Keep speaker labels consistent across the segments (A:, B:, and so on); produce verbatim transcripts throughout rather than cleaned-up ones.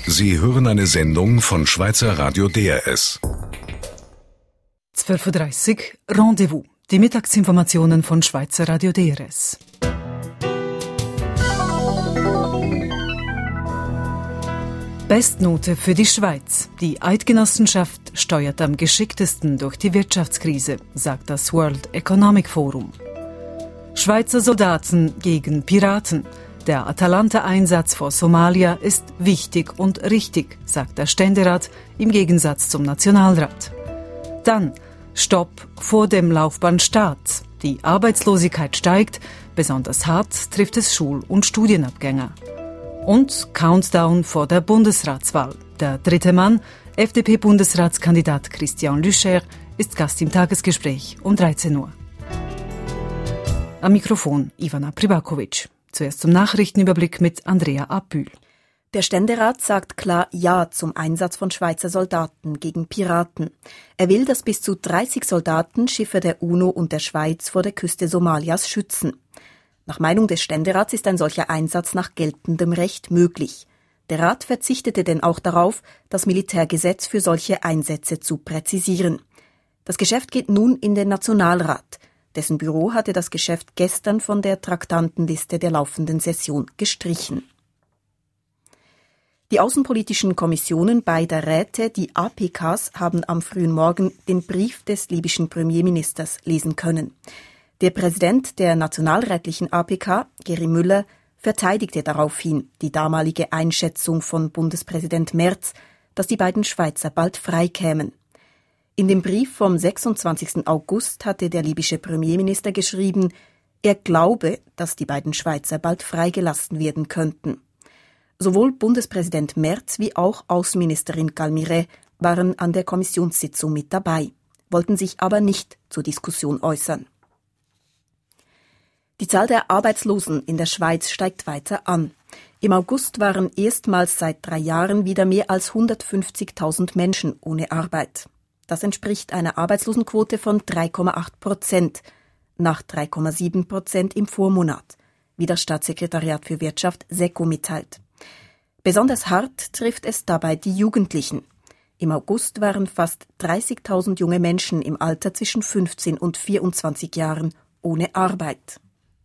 A: Sie hören eine Sendung von Schweizer Radio D R S.
B: zwölf Uhr dreißig Rendezvous. Die Mittagsinformationen von Schweizer Radio D R S. Bestnote für die Schweiz. Die Eidgenossenschaft steuert am geschicktesten durch die Wirtschaftskrise, sagt das World Economic Forum. Schweizer Soldaten gegen Piraten. Der Atalanta-Einsatz vor Somalia ist wichtig und richtig, sagt der Ständerat im Gegensatz zum Nationalrat. Dann Stopp vor dem Laufbahnstart. Die Arbeitslosigkeit steigt, besonders hart trifft es Schul- und Studienabgänger. Und Countdown vor der Bundesratswahl. Der dritte Mann, F D P-Bundesratskandidat Christian Lüscher, ist Gast im Tagesgespräch um dreizehn Uhr. Am Mikrofon Ivana Pribakovic. Zuerst zum Nachrichtenüberblick mit Andrea Apühl.
C: Der Ständerat sagt klar Ja zum Einsatz von Schweizer Soldaten gegen Piraten. Er will, dass bis zu dreißig Soldaten Schiffe der UNO und der Schweiz vor der Küste Somalias schützen. Nach Meinung des Ständerats ist ein solcher Einsatz nach geltendem Recht möglich. Der Rat verzichtete denn auch darauf, das Militärgesetz für solche Einsätze zu präzisieren. Das Geschäft geht nun in den Nationalrat. Dessen Büro hatte das Geschäft gestern von der Traktandenliste der laufenden Session gestrichen. Die außenpolitischen Kommissionen beider Räte, die A P Ks, haben am frühen Morgen den Brief des libyschen Premierministers lesen können. Der Präsident der nationalrätlichen A P K, Geri Müller, verteidigte daraufhin die damalige Einschätzung von Bundespräsident Merz, dass die beiden Schweizer bald freikämen. In dem Brief vom sechsundzwanzigsten August hatte der libysche Premierminister geschrieben, er glaube, dass die beiden Schweizer bald freigelassen werden könnten. Sowohl Bundespräsident Merz wie auch Außenministerin Galmire waren an der Kommissionssitzung mit dabei, wollten sich aber nicht zur Diskussion äußern. Die Zahl der Arbeitslosen in der Schweiz steigt weiter an. Im August waren erstmals seit drei Jahren wieder mehr als hundertfünfzigtausend Menschen ohne Arbeit. Das entspricht einer Arbeitslosenquote von drei Komma acht Prozent, nach drei Komma sieben Prozent im Vormonat, wie das Staatssekretariat für Wirtschaft SECO mitteilt. Besonders hart trifft es dabei die Jugendlichen. Im August waren fast dreißigtausend junge Menschen im Alter zwischen fünfzehn und vierundzwanzig Jahren ohne Arbeit.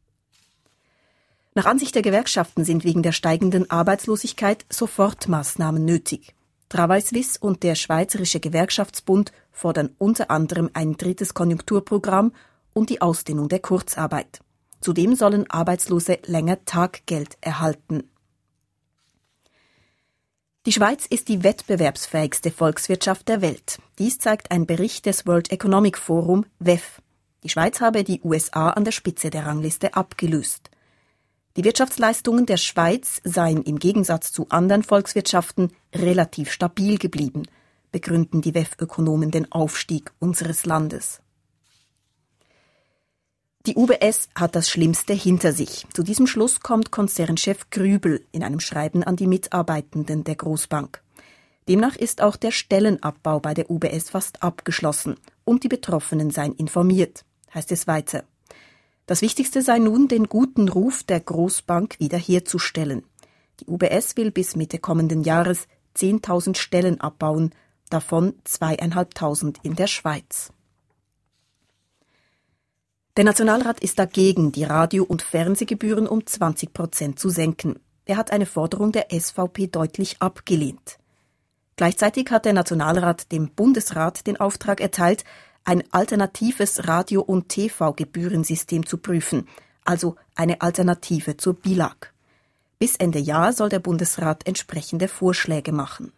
C: Nach Ansicht der Gewerkschaften sind wegen der steigenden Arbeitslosigkeit Sofortmaßnahmen nötig. Travail Suisse und der Schweizerische Gewerkschaftsbund fordern unter anderem ein drittes Konjunkturprogramm und die Ausdehnung der Kurzarbeit. Zudem sollen Arbeitslose länger Taggeld erhalten. Die Schweiz ist die wettbewerbsfähigste Volkswirtschaft der Welt. Dies zeigt ein Bericht des World Economic Forum W E F. Die Schweiz habe die U S A an der Spitze der Rangliste abgelöst. Die Wirtschaftsleistungen der Schweiz seien im Gegensatz zu anderen Volkswirtschaften relativ stabil geblieben, begründen die W E F-Ökonomen den Aufstieg unseres Landes. Die U B S hat das Schlimmste hinter sich. Zu diesem Schluss kommt Konzernchef Grübel in einem Schreiben an die Mitarbeitenden der Grossbank. Demnach ist auch der Stellenabbau bei der U B S fast abgeschlossen und die Betroffenen seien informiert, heißt es weiter. Das Wichtigste sei nun, den guten Ruf der Grossbank wiederherzustellen. Die U B S will bis Mitte kommenden Jahres zehntausend Stellen abbauen, davon zweitausendfünfhundert in der Schweiz. Der Nationalrat ist dagegen, die Radio- und Fernsehgebühren um zwanzig Prozent zu senken. Er hat eine Forderung der S V P deutlich abgelehnt. Gleichzeitig hat der Nationalrat dem Bundesrat den Auftrag erteilt, ein alternatives Radio- und T V-Gebührensystem zu prüfen, also eine Alternative zur B I L A G. Bis Ende Jahr soll der Bundesrat entsprechende Vorschläge machen.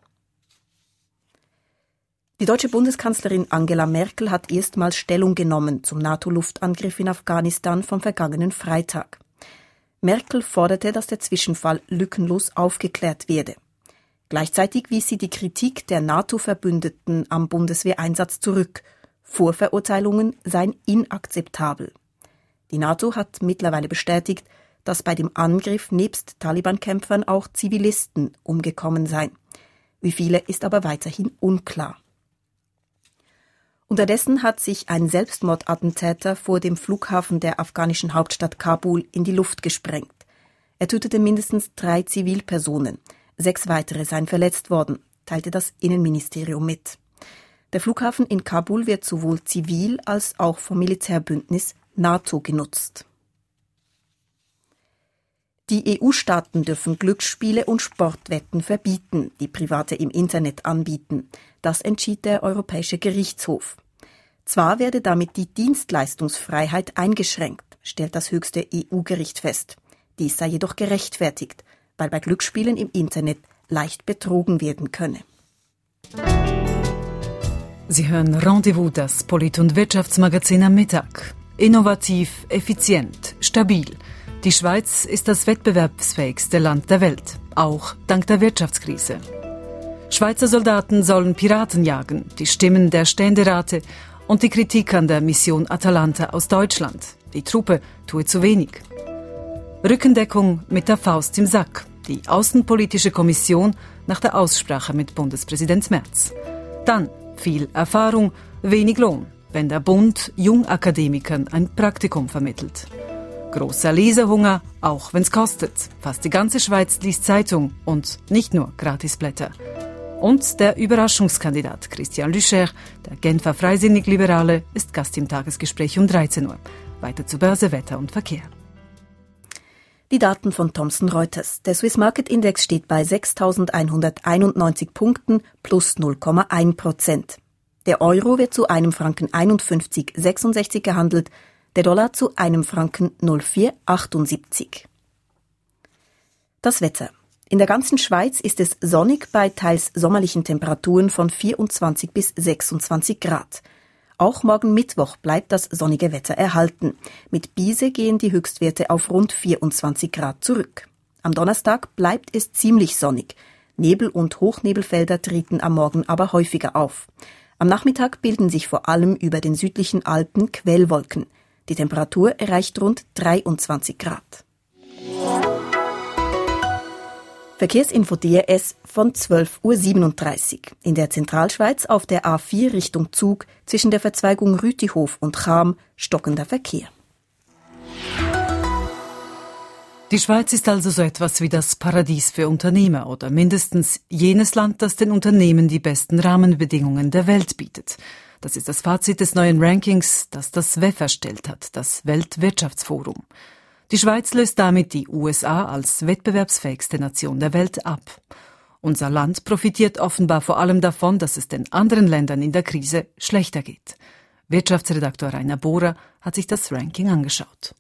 C: Die deutsche Bundeskanzlerin Angela Merkel hat erstmals Stellung genommen zum NATO-Luftangriff in Afghanistan vom vergangenen Freitag. Merkel forderte, dass der Zwischenfall lückenlos aufgeklärt werde. Gleichzeitig wies sie die Kritik der NATO-Verbündeten am Bundeswehreinsatz zurück. Vorverurteilungen seien inakzeptabel. Die NATO hat mittlerweile bestätigt, dass bei dem Angriff nebst Taliban-Kämpfern auch Zivilisten umgekommen seien. Wie viele ist aber weiterhin unklar. Unterdessen hat sich ein Selbstmordattentäter vor dem Flughafen der afghanischen Hauptstadt Kabul in die Luft gesprengt. Er tötete mindestens drei Zivilpersonen. Sechs weitere seien verletzt worden, teilte das Innenministerium mit. Der Flughafen in Kabul wird sowohl zivil als auch vom Militärbündnis NATO genutzt. Die E U-Staaten dürfen Glücksspiele und Sportwetten verbieten, die Private im Internet anbieten. Das entschied der Europäische Gerichtshof. Zwar werde damit die Dienstleistungsfreiheit eingeschränkt, stellt das höchste E U-Gericht fest. Dies sei jedoch gerechtfertigt, weil bei Glücksspielen im Internet leicht betrogen werden könne.
B: Sie hören Rendezvous, das Polit- und Wirtschaftsmagazin am Mittag. Innovativ, effizient, stabil. Die Schweiz ist das wettbewerbsfähigste Land der Welt, auch dank der Wirtschaftskrise. Schweizer Soldaten sollen Piraten jagen, die Stimmen der Ständerate und die Kritik an der Mission Atalanta aus Deutschland. Die Truppe tue zu wenig. Rückendeckung mit der Faust im Sack. Die Außenpolitische Kommission nach der Aussprache mit Bundespräsident Merz. Dann viel Erfahrung, wenig Lohn, wenn der Bund Jungakademikern ein Praktikum vermittelt. Großer Lesehunger, auch wenn's kostet. Fast die ganze Schweiz liest Zeitung und nicht nur Gratisblätter. Und der Überraschungskandidat Christian Lüscher, der Genfer Freisinnig-Liberale, ist Gast im Tagesgespräch um dreizehn Uhr. Weiter zu Börse, Wetter und Verkehr.
C: Die Daten von Thomson Reuters. Der Swiss Market Index steht bei sechstausendeinhunderteinundneunzig Punkten plus null Komma eins Prozent. Der Euro wird zu einem Franken einundfünfzig Komma sechsundsechzig gehandelt, der Dollar zu einem Franken null Komma vier achtundsiebzig. Das Wetter. In der ganzen Schweiz ist es sonnig bei teils sommerlichen Temperaturen von vierundzwanzig bis sechsundzwanzig Grad. Auch morgen Mittwoch bleibt das sonnige Wetter erhalten. Mit Biese gehen die Höchstwerte auf rund vierundzwanzig Grad zurück. Am Donnerstag bleibt es ziemlich sonnig. Nebel- und Hochnebelfelder treten am Morgen aber häufiger auf. Am Nachmittag bilden sich vor allem über den südlichen Alpen Quellwolken. Die Temperatur erreicht rund dreiundzwanzig Grad. Verkehrsinfo D R S von zwölf Uhr siebenunddreißig. In der Zentralschweiz auf der A vier Richtung Zug zwischen der Verzweigung Rütihof und Cham stockender Verkehr.
B: Die Schweiz ist also so etwas wie das Paradies für Unternehmer oder mindestens jenes Land, das den Unternehmen die besten Rahmenbedingungen der Welt bietet. Das ist das Fazit des neuen Rankings, das das W E F erstellt hat, das Weltwirtschaftsforum. Die Schweiz löst damit die U S A als wettbewerbsfähigste Nation der Welt ab. Unser Land profitiert offenbar vor allem davon, dass es den anderen Ländern in der Krise schlechter geht. Wirtschaftsredaktor Rainer Bohrer hat sich das Ranking angeschaut.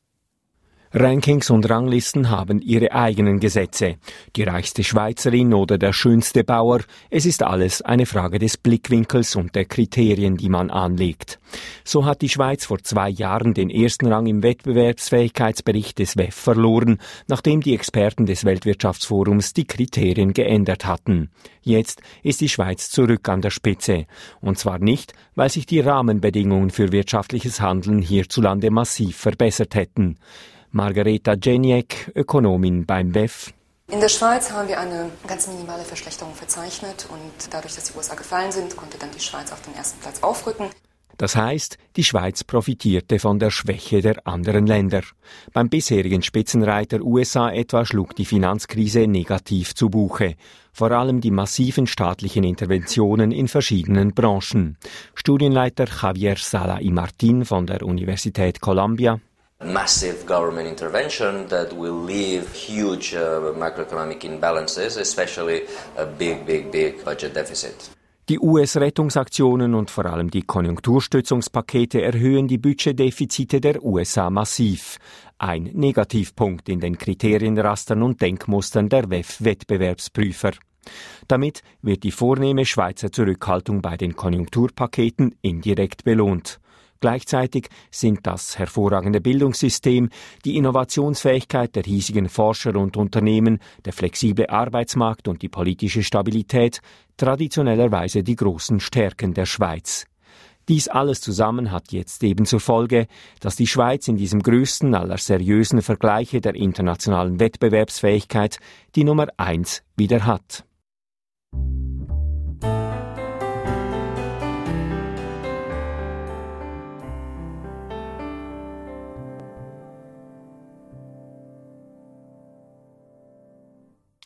D: Rankings und Ranglisten haben ihre eigenen Gesetze. Die reichste Schweizerin oder der schönste Bauer, es ist alles eine Frage des Blickwinkels und der Kriterien, die man anlegt. So hat die Schweiz vor zwei Jahren den ersten Rang im Wettbewerbsfähigkeitsbericht des W E F verloren, nachdem die Experten des Weltwirtschaftsforums die Kriterien geändert hatten. Jetzt ist die Schweiz zurück an der Spitze. Und zwar nicht, weil sich die Rahmenbedingungen für wirtschaftliches Handeln hierzulande massiv verbessert hätten. Margareta Jeniek, Ökonomin beim W E F.
E: In der Schweiz haben wir eine ganz minimale Verschlechterung verzeichnet und dadurch, dass die U S A gefallen sind, konnte dann die Schweiz auf den ersten Platz aufrücken.
D: Das heißt, die Schweiz profitierte von der Schwäche der anderen Länder. Beim bisherigen Spitzenreiter U S A etwa schlug die Finanzkrise negativ zu Buche. Vor allem die massiven staatlichen Interventionen in verschiedenen Branchen. Studienleiter Javier Sala y Martin von der Universität Columbia.
F: Massive government intervention that will leave huge uh, macroeconomic imbalances, especially a big, big, big budget deficit.
D: Die U S-Rettungsaktionen und vor allem die Konjunkturstützungspakete erhöhen die Budgetdefizite der U S A massiv. Ein Negativpunkt in den Kriterienrastern und Denkmustern der W E F-Wettbewerbsprüfer. Damit wird die vornehme Schweizer Zurückhaltung bei den Konjunkturpaketen indirekt belohnt. Gleichzeitig sind das hervorragende Bildungssystem, die Innovationsfähigkeit der hiesigen Forscher und Unternehmen, der flexible Arbeitsmarkt und die politische Stabilität traditionellerweise die großen Stärken der Schweiz. Dies alles zusammen hat jetzt eben zur Folge, dass die Schweiz in diesem größten aller seriösen Vergleiche der internationalen Wettbewerbsfähigkeit die Nummer eins wieder hat.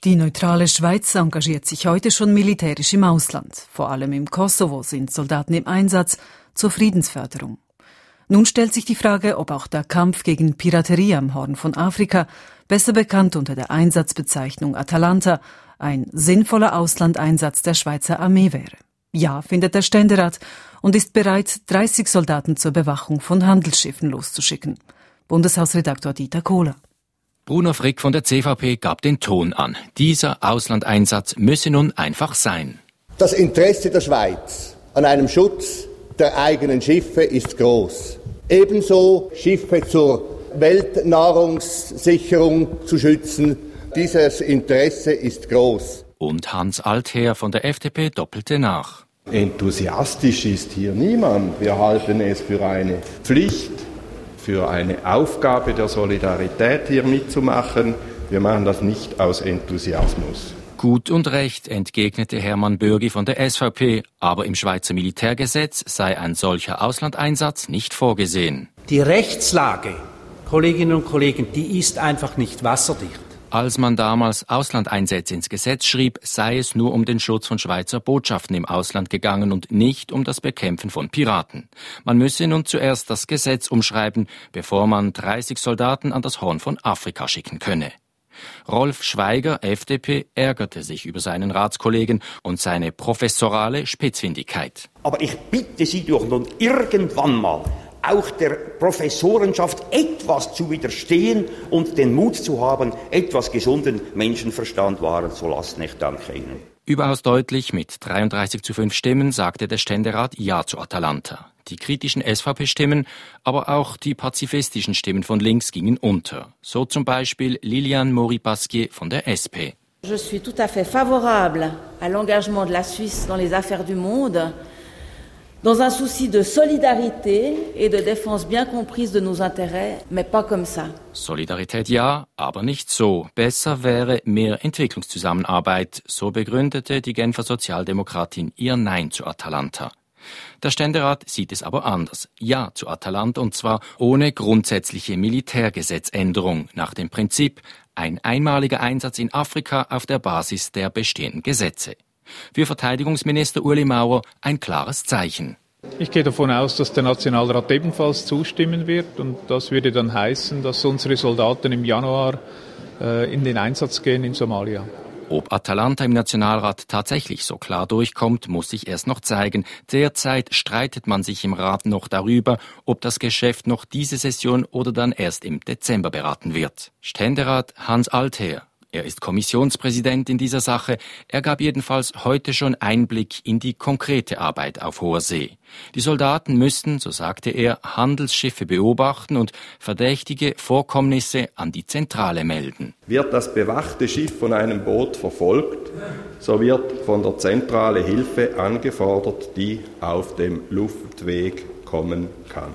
B: Die neutrale Schweiz engagiert sich heute schon militärisch im Ausland. Vor allem im Kosovo sind Soldaten im Einsatz zur Friedensförderung. Nun stellt sich die Frage, ob auch der Kampf gegen Piraterie am Horn von Afrika, besser bekannt unter der Einsatzbezeichnung Atalanta, ein sinnvoller Auslandeinsatz der Schweizer Armee wäre. Ja, findet der Ständerat und ist bereit, dreißig Soldaten zur Bewachung von Handelsschiffen loszuschicken. Bundeshausredaktor Dieter Kohler.
G: Bruno Frick von der C V P gab den Ton an. Dieser Auslandeinsatz müsse nun einfach sein.
H: Das Interesse der Schweiz an einem Schutz der eigenen Schiffe ist groß. Ebenso Schiffe zur Weltnahrungssicherung zu schützen. Dieses Interesse ist groß.
G: Und Hans Altherr von der F D P doppelte nach.
I: Enthusiastisch ist hier niemand. Wir halten es für eine Pflicht, für eine Aufgabe der Solidarität hier mitzumachen. Wir machen das nicht aus Enthusiasmus.
G: Gut und recht, entgegnete Hermann Bürgi von der S V P, aber im Schweizer Militärgesetz sei ein solcher Auslandeinsatz nicht vorgesehen.
J: Die Rechtslage, Kolleginnen und Kollegen, die ist einfach nicht wasserdicht.
G: Als man damals Auslandeinsätze ins Gesetz schrieb, sei es nur um den Schutz von Schweizer Botschaften im Ausland gegangen und nicht um das Bekämpfen von Piraten. Man müsse nun zuerst das Gesetz umschreiben, bevor man dreißig Soldaten an das Horn von Afrika schicken könne. Rolf Schweiger, F D P, ärgerte sich über seinen Ratskollegen und seine professorale Spitzfindigkeit.
K: Aber ich bitte Sie doch nun irgendwann mal, auch der Professorenschaft etwas zu widerstehen und den Mut zu haben, etwas gesunden Menschenverstand wahren zu lassen. Ich danke Ihnen.
G: Überaus deutlich mit dreiunddreißig zu fünf Stimmen sagte der Ständerat Ja zu Atalanta. Die kritischen S V P-Stimmen, aber auch die pazifistischen Stimmen von links gingen unter. So zum Beispiel Liliane Maury-Pasquier von der S P.
L: Je suis tout à fait favorable à l'engagement de la Suisse dans les affaires du monde, dans un souci de solidarité et de défense bien comprise de nos intérêts, mais pas comme ça.
G: Solidarität ja, aber nicht so. Besser wäre mehr Entwicklungszusammenarbeit, so begründete die Genfer Sozialdemokratin ihr Nein zu Atalanta. Der Ständerat sieht es aber anders. Ja zu Atalanta, und zwar ohne grundsätzliche Militärgesetzänderung, nach dem Prinzip ein einmaliger Einsatz in Afrika auf der Basis der bestehenden Gesetze. Für Verteidigungsminister Ueli Maurer ein klares Zeichen.
M: Ich gehe davon aus, dass der Nationalrat ebenfalls zustimmen wird, und das würde dann heißen, dass unsere Soldaten im Januar äh, in den Einsatz gehen in Somalia.
G: Ob Atalanta im Nationalrat tatsächlich so klar durchkommt, muss sich erst noch zeigen. Derzeit streitet man sich im Rat noch darüber, ob das Geschäft noch diese Session oder dann erst im Dezember beraten wird. Ständerat Hans Altherr. Er ist Kommissionspräsident in dieser Sache. Er gab jedenfalls heute schon Einblick in die konkrete Arbeit auf hoher See. Die Soldaten müssten, so sagte er, Handelsschiffe beobachten und verdächtige Vorkommnisse an die Zentrale melden.
I: Wird das bewachte Schiff von einem Boot verfolgt, so wird von der Zentrale Hilfe angefordert, die auf dem Luftweg kommen kann.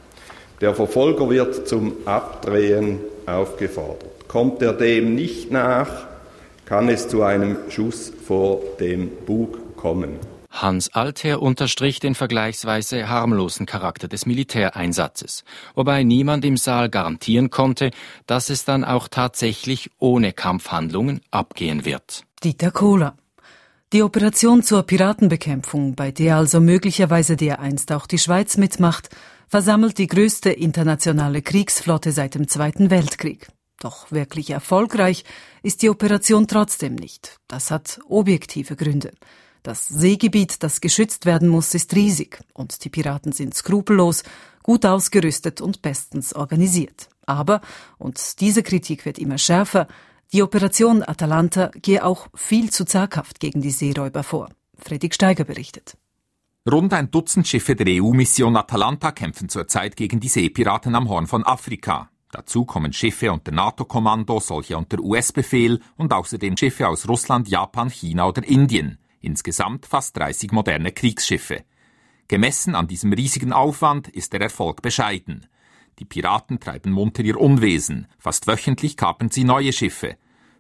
I: Der Verfolger wird zum Abdrehen aufgefordert. Kommt er dem nicht nach, kann es zu einem Schuss vor dem Bug kommen.
G: Hans Altherr unterstrich den vergleichsweise harmlosen Charakter des Militäreinsatzes, wobei niemand im Saal garantieren konnte, dass es dann auch tatsächlich ohne Kampfhandlungen abgehen wird.
B: Dieter Kohler. Die Operation zur Piratenbekämpfung, bei der also möglicherweise dereinst auch die Schweiz mitmacht, versammelt die größte internationale Kriegsflotte seit dem Zweiten Weltkrieg. Doch wirklich erfolgreich ist die Operation trotzdem nicht. Das hat objektive Gründe. Das Seegebiet, das geschützt werden muss, ist riesig und die Piraten sind skrupellos, gut ausgerüstet und bestens organisiert. Aber, und diese Kritik wird immer schärfer, die Operation Atalanta gehe auch viel zu zaghaft gegen die Seeräuber vor. Fredrik Steiger berichtet.
N: Rund ein Dutzend Schiffe der E U-Mission Atalanta kämpfen zurzeit gegen die Seepiraten am Horn von Afrika. Dazu kommen Schiffe unter NATO-Kommando, solche unter U S-Befehl und außerdem Schiffe aus Russland, Japan, China oder Indien. Insgesamt fast dreißig moderne Kriegsschiffe. Gemessen an diesem riesigen Aufwand ist der Erfolg bescheiden. Die Piraten treiben munter ihr Unwesen. Fast wöchentlich kapern sie neue Schiffe.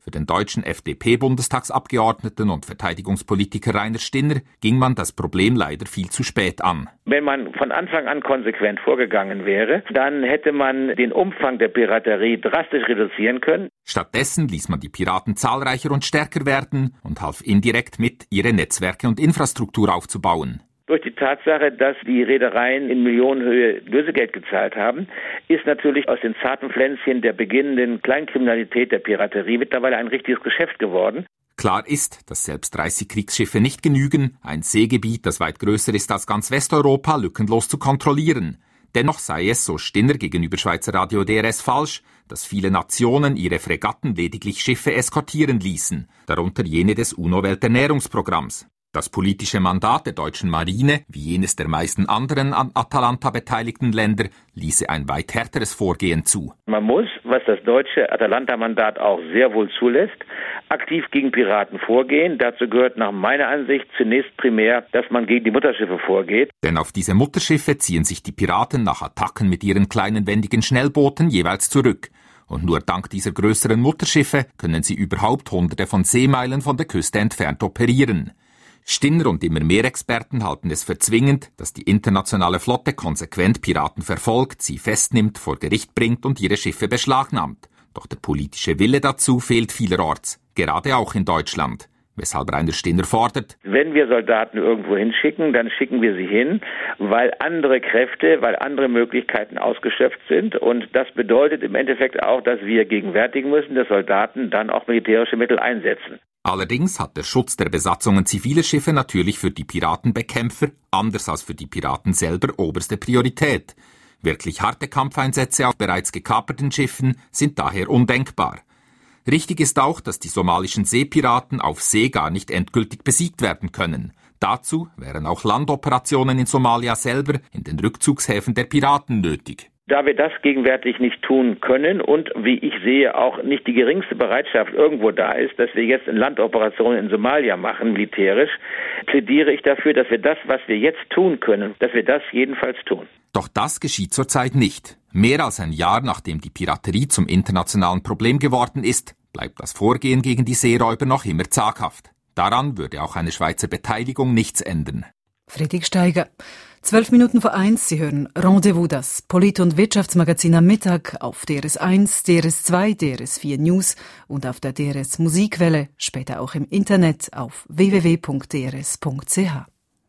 N: Für den deutschen F D P-Bundestagsabgeordneten und Verteidigungspolitiker Rainer Stinner ging man das Problem leider viel zu spät an.
O: Wenn man von Anfang an konsequent vorgegangen wäre, dann hätte man den Umfang der Piraterie drastisch reduzieren können.
N: Stattdessen ließ man die Piraten zahlreicher und stärker werden und half indirekt mit, ihre Netzwerke und Infrastruktur aufzubauen.
O: Durch die Tatsache, dass die Reedereien in Millionenhöhe Lösegeld gezahlt haben, ist natürlich aus den zarten Pflänzchen der beginnenden Kleinkriminalität der Piraterie mittlerweile ein richtiges Geschäft geworden.
N: Klar ist, dass selbst dreißig Kriegsschiffe nicht genügen, ein Seegebiet, das weit größer ist als ganz Westeuropa, lückenlos zu kontrollieren. Dennoch sei es, so Stinner gegenüber Schweizer Radio D R S, falsch, dass viele Nationen ihre Fregatten lediglich Schiffe eskortieren ließen, darunter jene des UNO-Welternährungsprogramms. Das politische Mandat der deutschen Marine, wie jenes der meisten anderen an Atalanta beteiligten Länder, ließe ein weit härteres Vorgehen zu.
O: Man muss, was das deutsche Atalanta-Mandat auch sehr wohl zulässt, aktiv gegen Piraten vorgehen. Dazu gehört nach meiner Ansicht zunächst primär, dass man gegen die Mutterschiffe vorgeht.
N: Denn auf diese Mutterschiffe ziehen sich die Piraten nach Attacken mit ihren kleinen wendigen Schnellbooten jeweils zurück. Und nur dank dieser größeren Mutterschiffe können sie überhaupt hunderte von Seemeilen von der Küste entfernt operieren. Stinner und immer mehr Experten halten es für zwingend, dass die internationale Flotte konsequent Piraten verfolgt, sie festnimmt, vor Gericht bringt und ihre Schiffe beschlagnahmt. Doch der politische Wille dazu fehlt vielerorts, gerade auch in Deutschland. Weshalb Rainer Stinner fordert:
O: Wenn wir Soldaten irgendwo hinschicken, dann schicken wir sie hin, weil andere Kräfte, weil andere Möglichkeiten ausgeschöpft sind. Und das bedeutet im Endeffekt auch, dass wir gegenwärtigen müssen, dass Soldaten dann auch militärische Mittel einsetzen.
N: Allerdings hat der Schutz der Besatzungen ziviler Schiffe natürlich für die Piratenbekämpfer, anders als für die Piraten selber, oberste Priorität. Wirklich harte Kampfeinsätze auf bereits gekaperten Schiffen sind daher undenkbar. Richtig ist auch, dass die somalischen Seepiraten auf See gar nicht endgültig besiegt werden können. Dazu wären auch Landoperationen in Somalia selber, in den Rückzugshäfen der Piraten, nötig.
O: Da wir das gegenwärtig nicht tun können und, wie ich sehe, auch nicht die geringste Bereitschaft irgendwo da ist, dass wir jetzt eine Landoperation in Somalia machen, militärisch, plädiere ich dafür, dass wir das, was wir jetzt tun können, dass wir das jedenfalls tun.
N: Doch das geschieht zurzeit nicht. Mehr als ein Jahr nachdem die Piraterie zum internationalen Problem geworden ist, bleibt das Vorgehen gegen die Seeräuber noch immer zaghaft. Daran würde auch eine Schweizer Beteiligung nichts ändern.
B: Friedrich Steiger. Zwölf Minuten vor eins, Sie hören Rendezvous, das Polit- und Wirtschaftsmagazin am Mittag auf D R S eins, D R S zwei, D R S vier News und auf der D R S Musikwelle, später auch im Internet auf w w w punkt d r s punkt c h.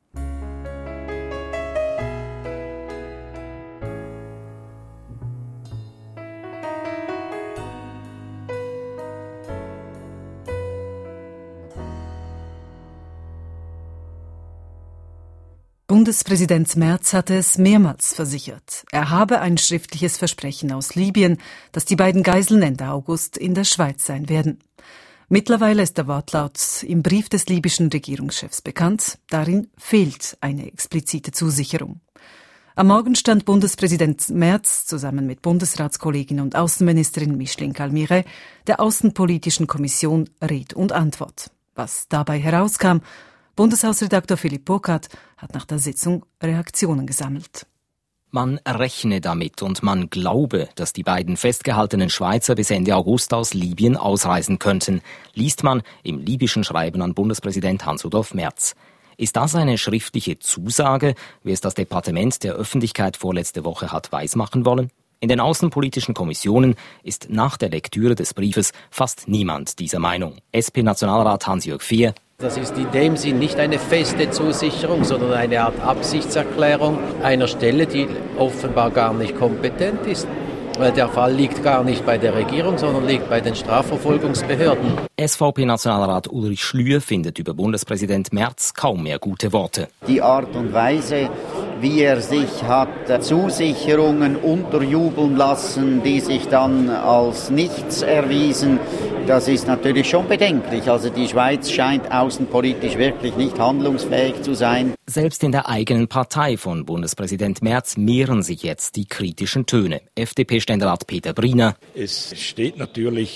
B: Bundespräsident Merz hatte es mehrmals versichert. Er habe ein schriftliches Versprechen aus Libyen, dass die beiden Geiseln Ende August in der Schweiz sein werden. Mittlerweile ist der Wortlaut im Brief des libyschen Regierungschefs bekannt. Darin fehlt eine explizite Zusicherung. Am Morgen stand Bundespräsident Merz zusammen mit Bundesratskollegin und Außenministerin Micheline Calmire der Außenpolitischen Kommission Red und Antwort. Was dabei herauskam: Bundeshausredaktor Philipp Burkhardt hat nach der Sitzung Reaktionen gesammelt.
P: Man rechne damit und man glaube, dass die beiden festgehaltenen Schweizer bis Ende August aus Libyen ausreisen könnten, liest man im libyschen Schreiben an Bundespräsident Hans-Rudolf Merz. Ist das eine schriftliche Zusage, wie es das Departement der Öffentlichkeit vorletzte Woche hat weismachen wollen? In den außenpolitischen Kommissionen ist nach der Lektüre des Briefes fast niemand dieser Meinung. S P-Nationalrat Hans-Jörg Fehr:
Q: Das ist in dem Sinn nicht eine feste Zusicherung, sondern eine Art Absichtserklärung einer Stelle, die offenbar gar nicht kompetent ist. Weil der Fall liegt gar nicht bei der Regierung, sondern liegt bei den Strafverfolgungsbehörden.
P: S V P-Nationalrat Ulrich Schlür findet über Bundespräsident Merz kaum mehr gute Worte.
R: Die Art und Weise, wie er sich hat Zusicherungen unterjubeln lassen, die sich dann als nichts erwiesen, das ist natürlich schon bedenklich. Also die Schweiz scheint außenpolitisch wirklich nicht handlungsfähig zu sein.
P: Selbst in der eigenen Partei von Bundespräsident Merz mehren sich jetzt die kritischen Töne. F D P-Ständerat Peter Briner:
S: Es steht natürlich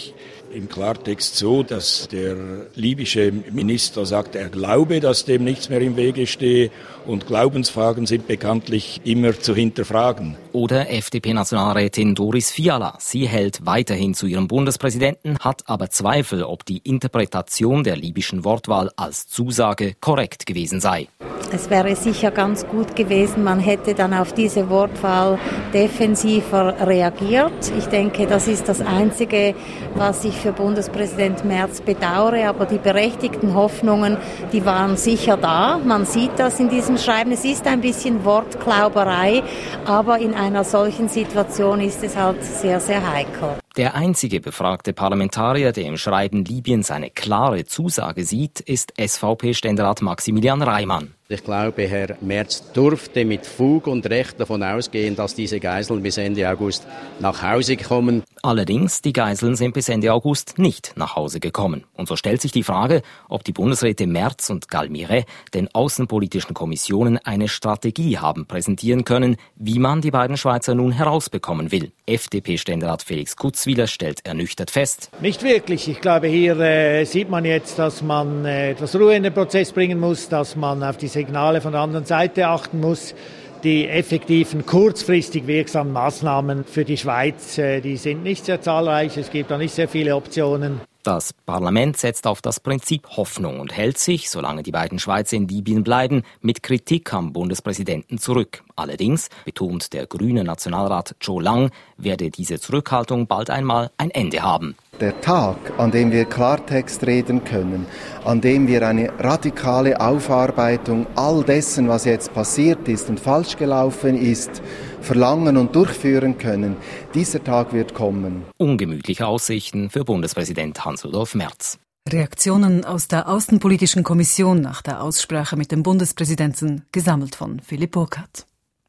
S: im Klartext so, dass der libysche Minister sagt, er glaube, dass dem nichts mehr im Wege stehe und Glaubensfragen sind bekanntlich immer zu hinterfragen.
P: Oder F D P-Nationalrätin Doris Fiala. Sie hält weiterhin zu ihrem Bundespräsidenten, hat aber Zweifel, ob die Interpretation der libyschen Wortwahl als Zusage korrekt gewesen sei.
T: Es wäre sicher ganz gut gewesen, man hätte dann auf diese Wortwahl defensiver reagiert. Ich denke, das ist das Einzige, was ich für Bundespräsident Merz bedauere. Aber die berechtigten Hoffnungen, die waren sicher da. Man sieht das in diesem Schreiben. Es ist ein bisschen Wortklauberei, aber in einer solchen Situation ist es halt sehr, sehr heikel.
P: Der einzige befragte Parlamentarier, der im Schreiben Libyens eine klare Zusage sieht, ist S V P-Ständerat Maximilian Reimann.
Q: Ich glaube, Herr Merz durfte mit Fug und Recht davon ausgehen, dass diese Geiseln bis Ende August nach Hause kommen.
P: Allerdings, die Geiseln sind bis Ende August nicht nach Hause gekommen. Und so stellt sich die Frage, ob die Bundesräte Merz und Galmire den außenpolitischen Kommissionen eine Strategie haben präsentieren können, wie man die beiden Schweizer nun herausbekommen will. F D P-Ständerat Felix Kutzwiler stellt ernüchtert fest.
U: Nicht wirklich. Ich glaube, hier äh, sieht man jetzt, dass man äh, etwas Ruhe in den Prozess bringen muss, dass man auf die Signale von der anderen Seite achten muss. Die effektiven, kurzfristig wirksamen Maßnahmen für die Schweiz, äh, die sind nicht sehr zahlreich. Es gibt da nicht sehr viele Optionen.
P: Das Parlament setzt auf das Prinzip Hoffnung und hält sich, solange die beiden Schweizer in Libyen bleiben, mit Kritik am Bundespräsidenten zurück. Allerdings, betont der grüne Nationalrat Joe Lang, werde diese Zurückhaltung bald einmal ein Ende haben.
V: Der Tag, an dem wir Klartext reden können, an dem wir eine radikale Aufarbeitung all dessen, was jetzt passiert ist und falsch gelaufen ist, verlangen und durchführen können, dieser Tag wird kommen.
P: Ungemütliche Aussichten für Bundespräsident Hans-Rudolf Merz.
B: Reaktionen aus der Außenpolitischen Kommission nach der Aussprache mit dem Bundespräsidenten, gesammelt von Philipp Burkhardt.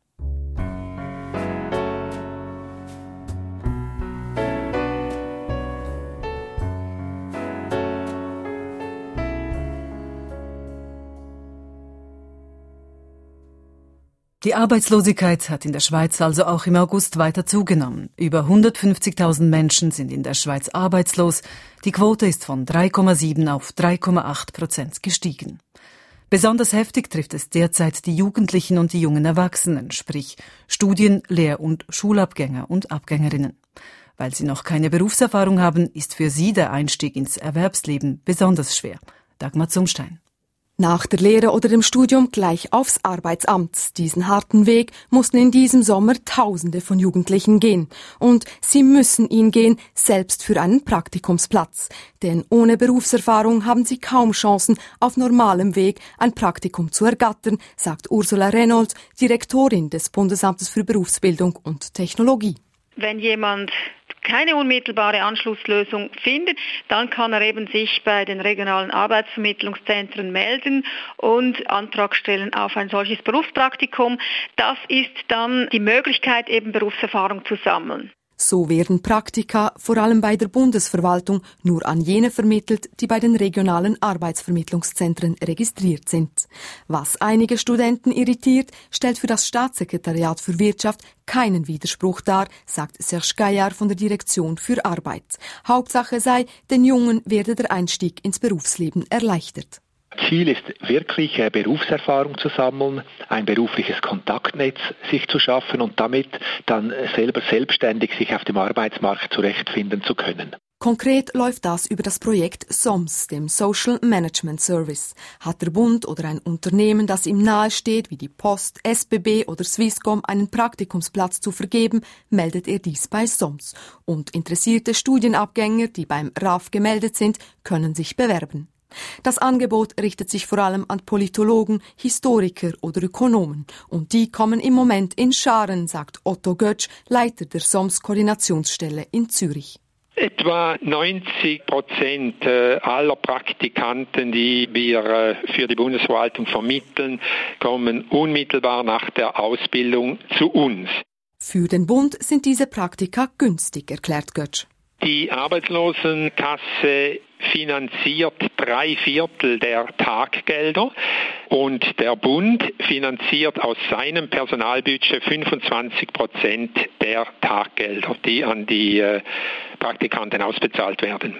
B: Die Arbeitslosigkeit hat in der Schweiz also auch im August weiter zugenommen. Über hundertfünfzigtausend Menschen sind in der Schweiz arbeitslos. Die Quote ist von drei Komma sieben auf drei Komma acht Prozent gestiegen. Besonders heftig trifft es derzeit die Jugendlichen und die jungen Erwachsenen, sprich Studien-, Lehr- und Schulabgänger und Abgängerinnen. Weil sie noch keine Berufserfahrung haben, ist für sie der Einstieg ins Erwerbsleben besonders schwer. Dagmar Zumstein.
W: Nach der Lehre oder dem Studium gleich aufs Arbeitsamt. Diesen harten Weg mussten in diesem Sommer Tausende von Jugendlichen gehen. Und sie müssen ihn gehen, selbst für einen Praktikumsplatz. Denn ohne Berufserfahrung haben sie kaum Chancen, auf normalem Weg ein Praktikum zu ergattern, sagt Ursula Reynolds, Direktorin des Bundesamtes für Berufsbildung und Technologie.
X: Wenn jemand keine unmittelbare Anschlusslösung findet, dann kann er eben sich bei den regionalen Arbeitsvermittlungszentren melden und Antrag stellen auf ein solches Berufspraktikum. Das ist dann die Möglichkeit, eben Berufserfahrung zu sammeln.
W: So werden Praktika vor allem bei der Bundesverwaltung nur an jene vermittelt, die bei den regionalen Arbeitsvermittlungszentren registriert sind. Was einige Studenten irritiert, stellt für das Staatssekretariat für Wirtschaft keinen Widerspruch dar, sagt Serge Gaillard von der Direktion für Arbeit. Hauptsache sei, den Jungen werde der Einstieg ins Berufsleben erleichtert.
Y: Ziel ist wirklich, Berufserfahrung zu sammeln, ein berufliches Kontaktnetz sich zu schaffen und damit dann selber selbstständig sich auf dem Arbeitsmarkt zurechtfinden zu können.
W: Konkret läuft das über das Projekt S O M S, dem Social Management Service. Hat der Bund oder ein Unternehmen, das ihm nahe steht, wie die Post, S B B oder Swisscom, einen Praktikumsplatz zu vergeben, meldet er dies bei S O M S. Und interessierte Studienabgänger, die beim R A F gemeldet sind, können sich bewerben. Das Angebot richtet sich vor allem an Politologen, Historiker oder Ökonomen. Und die kommen im Moment in Scharen, sagt Otto Götsch, Leiter der S O M S-Koordinationsstelle in Zürich.
Z: Etwa neunzig Prozent aller Praktikanten, die wir für die Bundesverwaltung vermitteln, kommen unmittelbar nach der Ausbildung zu uns.
W: Für den Bund sind diese Praktika günstig, erklärt Götsch.
Z: Die Arbeitslosenkasse finanziert drei Viertel der Taggelder und der Bund finanziert aus seinem Personalbudget fünfundzwanzig Prozent der Taggelder, die an die Praktikanten ausbezahlt werden.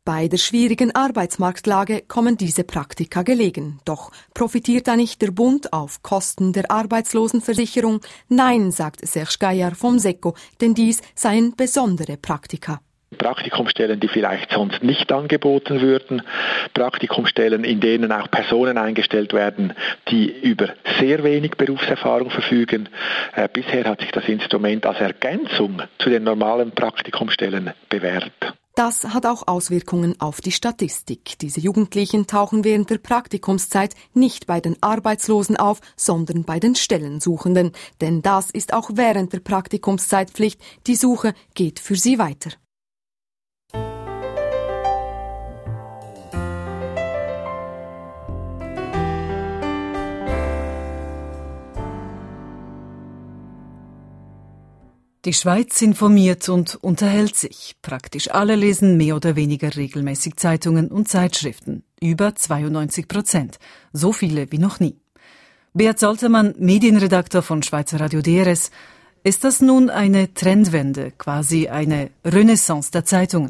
W: Bei der schwierigen Arbeitsmarktlage kommen diese Praktika gelegen. Doch profitiert da nicht der Bund auf Kosten der Arbeitslosenversicherung? Nein, sagt Serge Geier vom SECO, denn dies seien besondere Praktika.
Y: Praktikumsstellen, die vielleicht sonst nicht angeboten würden, Praktikumsstellen, in denen auch Personen eingestellt werden, die über sehr wenig Berufserfahrung verfügen. Äh, bisher hat sich das Instrument als Ergänzung zu den normalen Praktikumsstellen bewährt.
W: Das hat auch Auswirkungen auf die Statistik. Diese Jugendlichen tauchen während der Praktikumszeit nicht bei den Arbeitslosen auf, sondern bei den Stellensuchenden. Denn das ist auch während der Praktikumszeit Pflicht. Die Suche geht für sie weiter.
B: Die Schweiz informiert und unterhält sich. Praktisch alle lesen mehr oder weniger regelmäßig Zeitungen und Zeitschriften. Über zweiundneunzig Prozent. So viele wie noch nie. Beat Saltermann, Medienredakteur von Schweizer Radio D R S. Ist das nun eine Trendwende, quasi eine Renaissance der Zeitungen?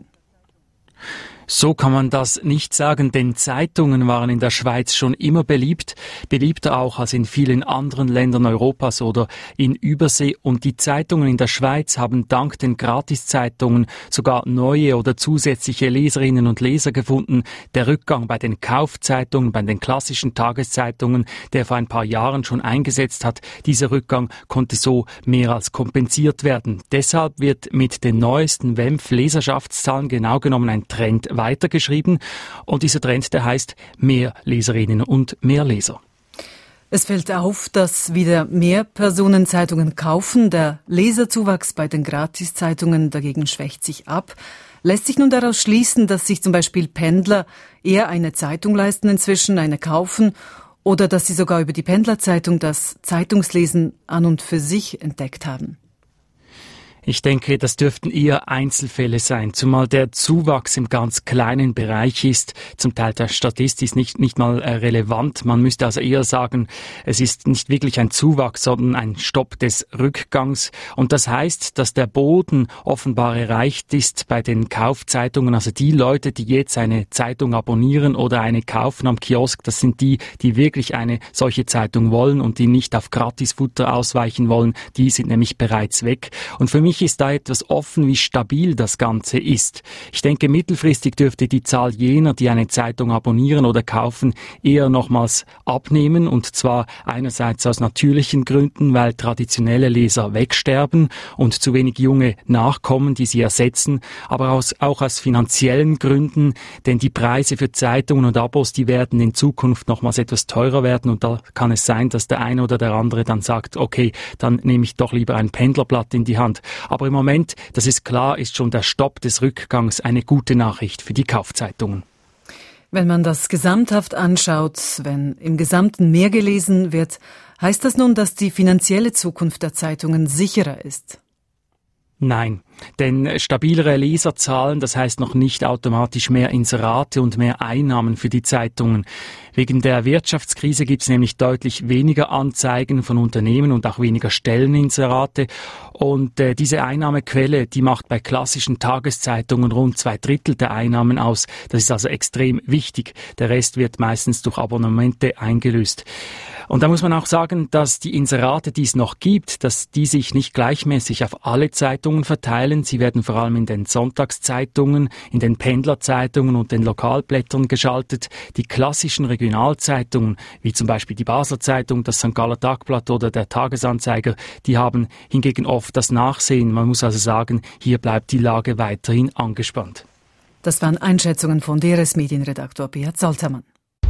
A: So kann man das nicht sagen, denn Zeitungen waren in der Schweiz schon immer beliebt, beliebter auch als in vielen anderen Ländern Europas oder in Übersee. Und die Zeitungen in der Schweiz haben dank den Gratiszeitungen sogar neue oder zusätzliche Leserinnen und Leser gefunden. Der Rückgang bei den Kaufzeitungen, bei den klassischen Tageszeitungen, der vor ein paar Jahren schon eingesetzt hat, dieser Rückgang konnte so mehr als kompensiert werden. Deshalb wird mit den neuesten W E M F-Leserschaftszahlen genau genommen ein Trend weitergeschrieben. Und dieser Trend, der heißt mehr Leserinnen und mehr Leser.
B: Es fällt auf, dass wieder mehr Personen Zeitungen kaufen. Der Leserzuwachs bei den Gratiszeitungen dagegen schwächt sich ab. Lässt sich nun daraus schließen, dass sich zum Beispiel Pendler eher eine Zeitung leisten inzwischen, eine kaufen, oder dass sie sogar über die Pendlerzeitung das Zeitungslesen an und für sich entdeckt haben?
A: Ich denke, das dürften eher Einzelfälle sein, zumal der Zuwachs im ganz kleinen Bereich ist, zum Teil der statistisch nicht, nicht mal äh, relevant. Man müsste also eher sagen, es ist nicht wirklich ein Zuwachs, sondern ein Stopp des Rückgangs. Und das heißt, dass der Boden offenbar erreicht ist bei den Kaufzeitungen. Also die Leute, die jetzt eine Zeitung abonnieren oder eine kaufen am Kiosk, das sind die, die wirklich eine solche Zeitung wollen und die nicht auf Gratisfutter ausweichen wollen. Die sind nämlich bereits weg. Und für mich ist da etwas offen, wie stabil das Ganze ist. Ich denke, mittelfristig dürfte die Zahl jener, die eine Zeitung abonnieren oder kaufen, eher nochmals abnehmen. Und zwar einerseits aus natürlichen Gründen, weil traditionelle Leser wegsterben und zu wenig junge nachkommen, die sie ersetzen. Aber aus, auch aus finanziellen Gründen, denn die Preise für Zeitungen und Abos, die werden in Zukunft nochmals etwas teurer werden. Und da kann es sein, dass der eine oder der andere dann sagt, okay, dann nehme ich doch lieber ein Pendlerblatt in die Hand. Aber im Moment, das ist klar, ist schon der Stopp des Rückgangs eine gute Nachricht für die Kaufzeitungen.
B: Wenn man das gesamthaft anschaut, wenn im Gesamten mehr gelesen wird, heißt das nun, dass die finanzielle Zukunft der Zeitungen sicherer ist?
A: Nein, denn stabilere Leserzahlen, das heißt noch nicht automatisch mehr Inserate und mehr Einnahmen für die Zeitungen. Wegen der Wirtschaftskrise gibt es nämlich deutlich weniger Anzeigen von Unternehmen und auch weniger Stelleninserate. Und äh, diese Einnahmequelle, die macht bei klassischen Tageszeitungen rund zwei Drittel der Einnahmen aus. Das ist also extrem wichtig. Der Rest wird meistens durch Abonnemente eingelöst. Und da muss man auch sagen, dass die Inserate, die es noch gibt, dass die sich nicht gleichmäßig auf alle Zeitungen verteilen. Sie werden vor allem in den Sonntagszeitungen, in den Pendlerzeitungen und den Lokalblättern geschaltet. Die klassischen Regionalzeitungen, wie zum Beispiel die Basler Zeitung, das Sankt Galler Tagblatt oder der Tagesanzeiger, die haben hingegen oft das Nachsehen. Man muss also sagen, hier bleibt die Lage weiterhin angespannt.
B: Das waren Einschätzungen von D R S-Medienredaktor Beat Saltermann.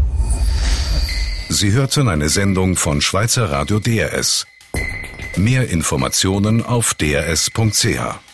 C: Sie hörten eine Sendung von Schweizer Radio D R S. Mehr Informationen auf d r s punkt c h.